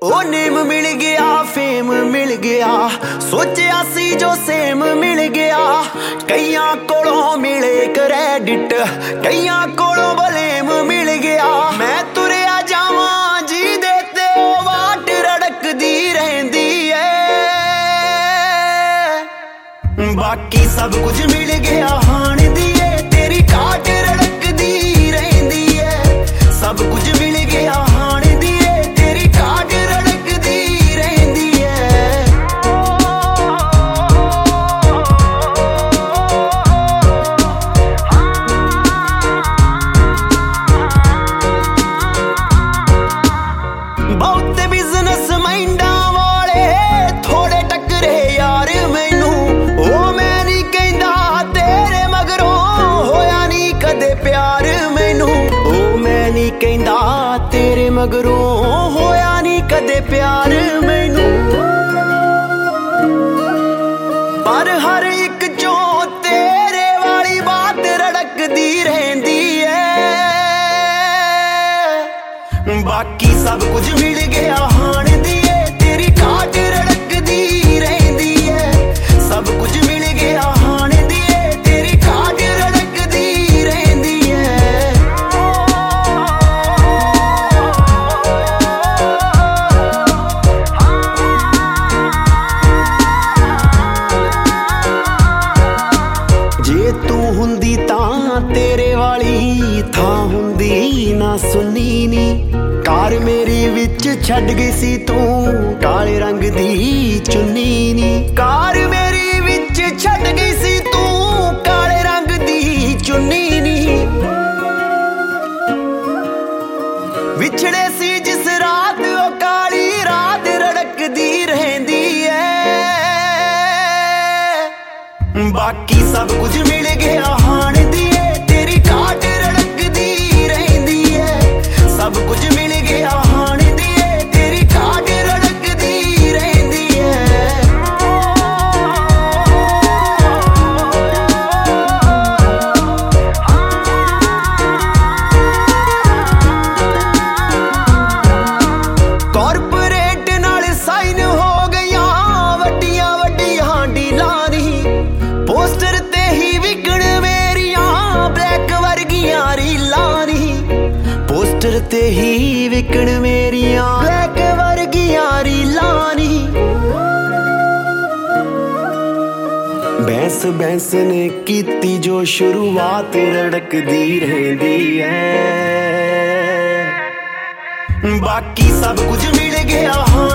ओ name मिल गया fame मिल गया, सोचा सी जो सेम मिल गया। कईयां कोलों मिले क्रेडिट, कईयां कोलों बलेम मिल गया। मैं तुरिया जावां जी देते ओ वाट रड़कदी रहंदी है। बाकी सब कुछ मिल गया हाण दी है, तेरी काट रड़कदी रहंदी है। सब कुछ मिल गया हाण दी है, तेरी काट रड़कदी रहंदी है। बहुत बिजनेस माइंडा वाले थोड़े टकरे यार मैनू। ओ मैं नहीं कहंदा तेरे मगरों होया नहीं कदे प्यार मैनू। ओ मैं नहीं कहंदा तेरे मगरों होया नहीं कदे प्यार मैनू। पर हर एक चो तेरे वाली बात रड़कदी रहंदी है। बाकी सब कुछ मिल गया हाण दी है, तेरी काट रड़कदी रहंदी है। सब कुछ मिल गया हाण दी है, तेरी काट रड़कदी रहंदी है। जे तू हुंदी तां तेरे वाली थां हुंदी ना सुनी नी। कार मेरी विच छड़ गई सी तू काले रंग दी चुन्नी नी। कार मेरी विच छड़ गई सी तू काले रंग दी चुन्नी नी। विछड़े सी जिस रात ओ काली रात रड़कदी रहंदी है। बाकी सब कुछ मिल गया हाण दी है, तेरी काट रड़कदी रहंदी है। सब कुछ मिल गया हाण दी है, तेरी काट रड़कदी रहंदी है। कॉर्पोरेट नाल साइन हो गईयां वड्डियां वड्डियां डीलां नी। पोस्टर ते ही विकण मेरियां ब्लैक वर्गियां रीलां नी। पोस्टर ते ही विकण मेरियां ब्लैक वर्गियां रीलां नी। बैंस बैंस ने कीती जो शुरुआत रड़कदी रहंदी है। बाकी सब कुछ मिल गया।